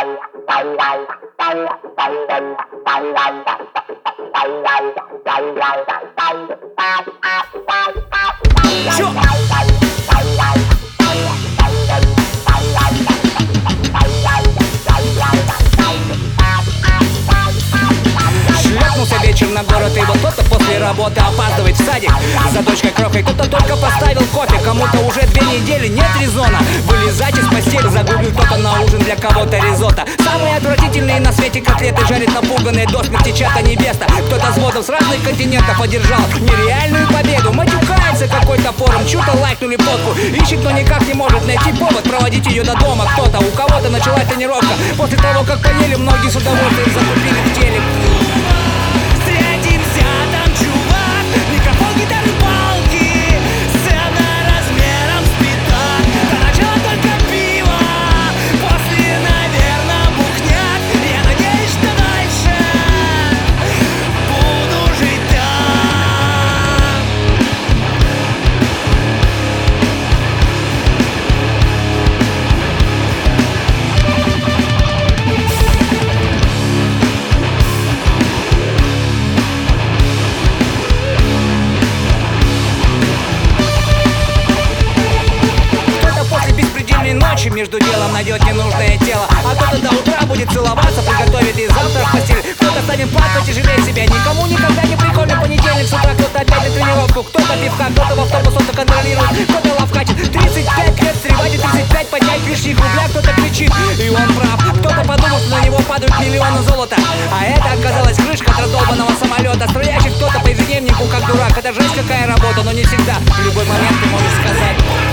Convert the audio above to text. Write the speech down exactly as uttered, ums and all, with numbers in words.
Чё? Шлепнулся вечер на город, и вот кто-то после работы опаздывает в садик за дочкой кроткой. Кто-то только поставил кофе, кому-то уже две недели нет резона вылезать из постели. Загуглил кто-то на ужин, для кого-то ризотто. Самые отвратительные на свете котлеты жарит напуганные до смерти чья-то невеста. Кто-то с водом с разных континентов одержал нереальную победу. Матюкается какой-то форум, чью-то лайкнули фотку. Ищет, но никак не может найти повод проводить ее до дома. Кто-то, у кого-то началась тренировка после того, как поели, многие с удовольствием закупили в телек. Встретимся там, чувак, микрофон, гитары, палки, сцена размером с пятак. До начала только пиво, после, наверное, бухняк. Я надеюсь, что дальше буду жить там. Ночью между делом найдет ненужное тело, а кто-то до утра будет целоваться, приготовит и завтра в постель. Кто-то станет плакать тяжелее себя. Никому никогда не прикольный понедельник с утра. Кто-то опять на тренировку, кто-то пивка, кто-то в автобус авто контролирует, кто-то лавкачит. Тридцать пять лет срывать, тридцать пять поднять лишних рубля. Кто-то кричит, и он прав. Кто-то подумал, что на него падают миллионы золота, а это оказалась крышка от раздолбанного самолета. Стреляющий кто-то по ежедневнику как дурак. Это жесть какая работа, но не всегда. В любой момент ты можешь сказать: